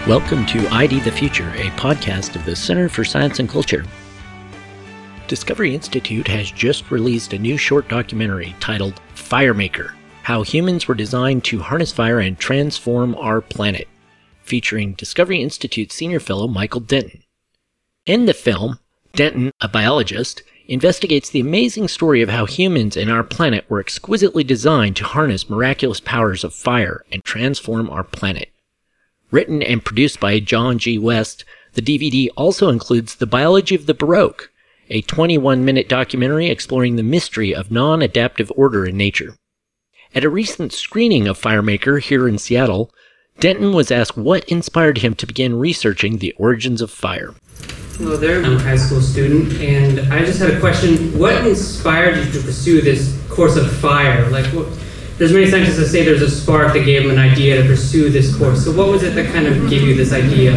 Welcome to ID the Future, a podcast of the Center for Science and Culture. Discovery Institute has just released a new short documentary titled Firemaker: How Humans Were Designed to Harness Fire and Transform Our Planet, featuring Discovery Institute Senior Fellow Michael Denton. In the film, Denton, a biologist, investigates the amazing story of how humans and our planet were exquisitely designed to harness miraculous powers of fire and transform our planet. Written and produced by John G. West, the DVD also includes The Biology of the Baroque, a 21-minute documentary exploring the mystery of non-adaptive order in nature. At a recent screening of Firemaker here in Seattle, Denton was asked what inspired him to begin researching the origins of fire. Hello there, I'm a high school student, and I just had a question. What inspired you to pursue this course of fire? There's many scientists that say there's a spark that gave them an idea to pursue this course. So what was it that kind of gave you this idea?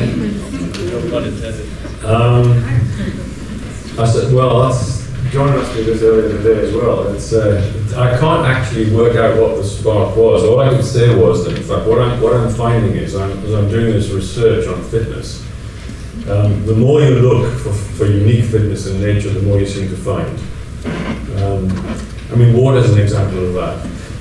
John asked me this earlier today as well. I can't actually work out what the spark was. All I could say was that, in fact, what I'm finding is, as I'm doing this research on fitness, the more you look for unique fitness in nature, the more you seem to find. Water is an example of that.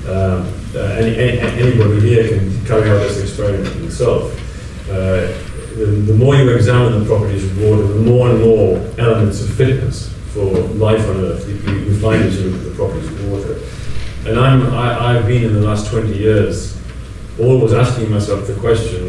Anybody here can carry out this experiment themselves. The more you examine the properties of water, the more and more elements of fitness for life on Earth you find as you look at the properties of water. And I've been in the last 20 years always asking myself the question,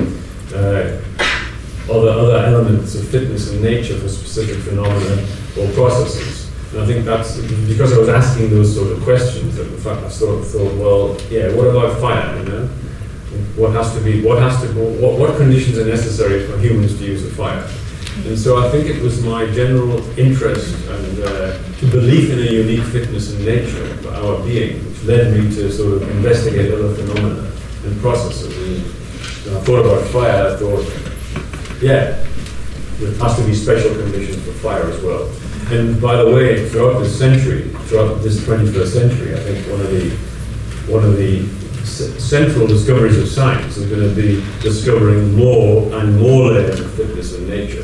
are there other elements of fitness in nature for specific phenomena or processes? And I think that's because I was asking those sort of questions that, in fact, I sort of thought, what about fire? What conditions are necessary for humans to use a fire? And so I think it was my general interest and belief in a unique fitness in nature for our being, which led me to sort of investigate other phenomena and processes. And when I thought about fire, I thought, there has to be special conditions for fire as well. And by the way, throughout this 21st century, I think one of the central discoveries of science is going to be discovering more and more layers of fitness in nature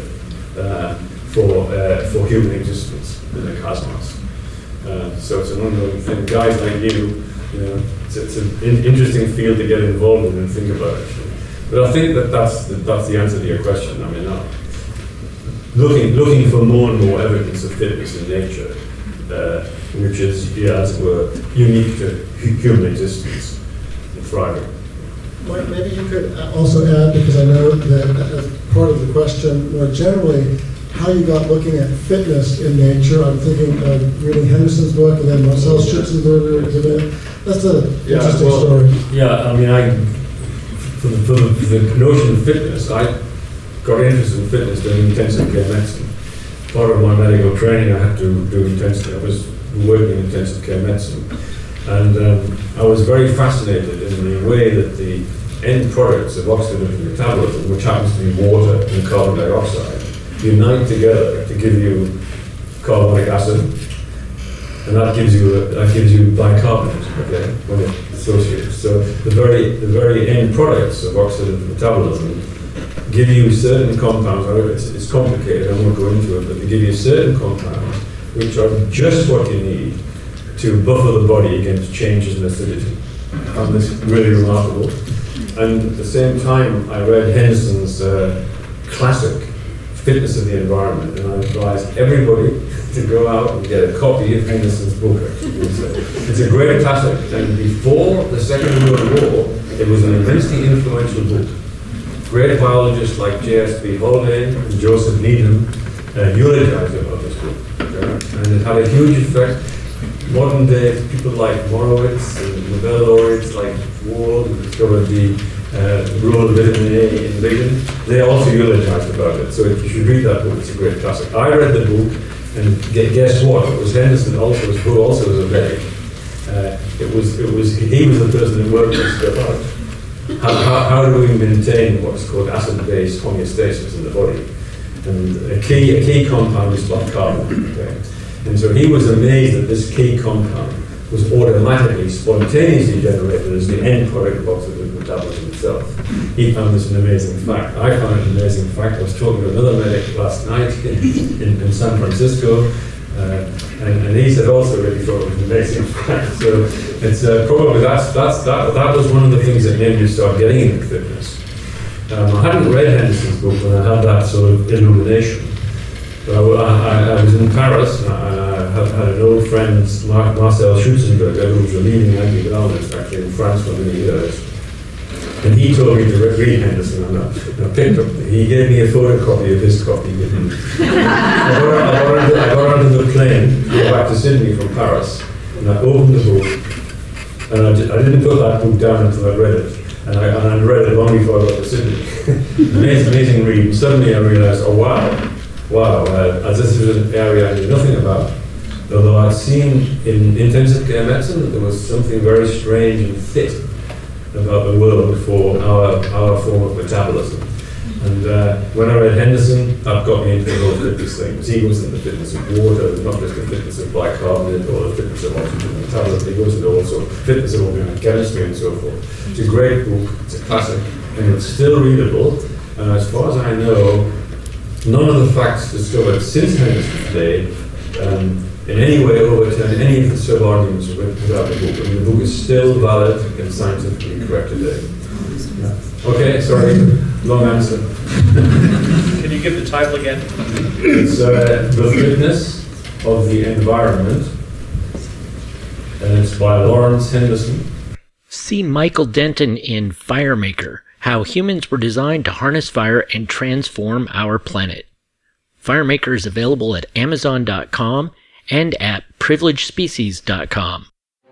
for human existence in the cosmos. So it's an ongoing thing. Guys like you, it's an interesting field to get involved in and think about it. But I think that's the answer to your question. Looking for more and more evidence of fitness in nature, which is, as it were, unique to human existence and thriving. Mike, maybe you could also add, because I know that as part of the question, more generally, how you got looking at fitness in nature. I'm thinking of reading Henderson's book and then Marcel Schutzenberger. That's an interesting story. For the notion of fitness, I got interested in fitness doing intensive care medicine. Part of my medical training, I had to do intensive. I was working in intensive care medicine, and I was very fascinated in the way that the end products of oxidative metabolism, which happens to be water and carbon dioxide, unite together to give you carbonic acid, and that gives you bicarbonate. Okay, when it's associated. So the very end products of oxidative metabolism give you certain compounds. It's complicated, I won't go into it, but they give you certain compounds which are just what you need to buffer the body against changes in acidity. I found this really remarkable. And at the same time, I read Henderson's classic, Fitness of the Environment, and I advised everybody to go out and get a copy of Henderson's book. It's a great classic, and before the Second World War, it was an immensely influential book. Great biologists like J.S.B. Haldane and Joseph Needham eulogized about this book. And it had a huge effect. Modern day people like Morowitz and Nobel laureates like Ward, who discovered the role of vitamin A in vision, they also eulogized about it. So if you should read that book, it's a great classic. I read the book, and guess what? It was Henderson who also was a medic. He was the person who worked this stuff out. How do we maintain what's called acid-base homeostasis in the body? And a key compound is bicarbonate. Okay? And so he was amazed that this key compound was automatically, spontaneously generated as the end product of oxidative metabolism itself. He found this an amazing fact. I found it an amazing fact. I was talking to another medic last night in San Francisco, and he said also really thought it was an amazing fact. So it's probably that was one of the things that made me start getting into fitness. I hadn't read Henderson's book when I had that sort of illumination. But I was in Paris, and I had an old friend, Marcel Schutzenberger, who was a leading anti-Galvanist actually in France for many years. And he told me to read Henderson, and I picked up. He gave me a photocopy of his copy. I got onto the plane to go back to Sydney from Paris, and I opened the book, and I didn't put that book down until I read it. And I read it long before I got to Sydney. Amazing read. And suddenly I realised, oh wow, as this was an area I knew nothing about. Although I'd seen in intensive care medicine that there was something very strange and fit about the world for our form of metabolism. And when I read Henderson, that got me into the whole fitness thing. Because he goes into the fitness of water, not just the fitness of bicarbonate or the fitness of oxygen metabolism, he goes into also fitness of organic chemistry and so forth. It's a great book, it's a classic, and it's still readable. And as far as I know, none of the facts discovered since Henderson's day in any way overturn any of the sub-arguments about the book. I mean, the book is still valid and scientifically correct today. Yeah. Okay, sorry, long answer. Can you give the title again? It's The Fitness of the Environment, and it's by Lawrence Henderson. See Michael Denton in Firemaker, How Humans Were Designed to Harness Fire and Transform Our Planet. Firemaker is available at Amazon.com and at privilegedspecies.com.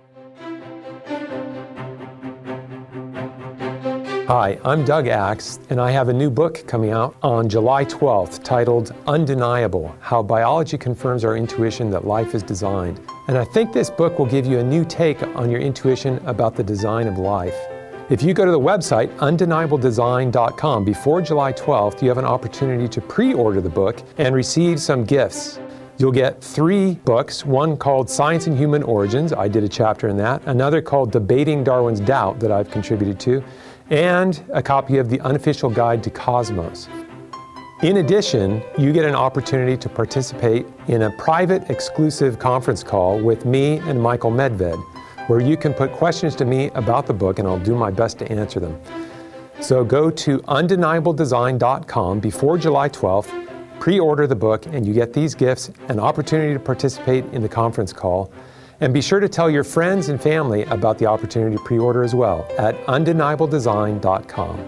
Hi, I'm Doug Axe, and I have a new book coming out on July 12th titled Undeniable: How Biology Confirms Our Intuition That Life is Designed. And I think this book will give you a new take on your intuition about the design of life. If you go to the website undeniabledesign.com before July 12th, you have an opportunity to pre-order the book and receive some gifts. You'll get 3 books, one called Science and Human Origins, I did a chapter in that, another called Debating Darwin's Doubt that I've contributed to, and a copy of The Unofficial Guide to Cosmos. In addition, you get an opportunity to participate in a private, exclusive conference call with me and Michael Medved, where you can put questions to me about the book and I'll do my best to answer them. So go to undeniabledesign.com before July 12th, pre-order the book, and you get these gifts, an opportunity to participate in the conference call. And be sure to tell your friends and family about the opportunity to pre-order as well at undeniabledesign.com.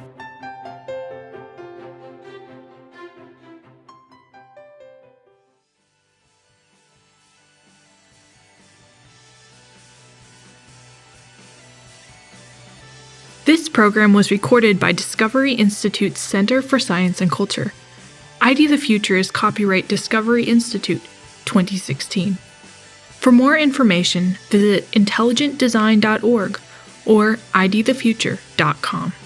This program was recorded by Discovery Institute's Center for Science and Culture. ID the Future is copyright Discovery Institute, 2016. For more information, visit intelligentdesign.org or idthefuture.com.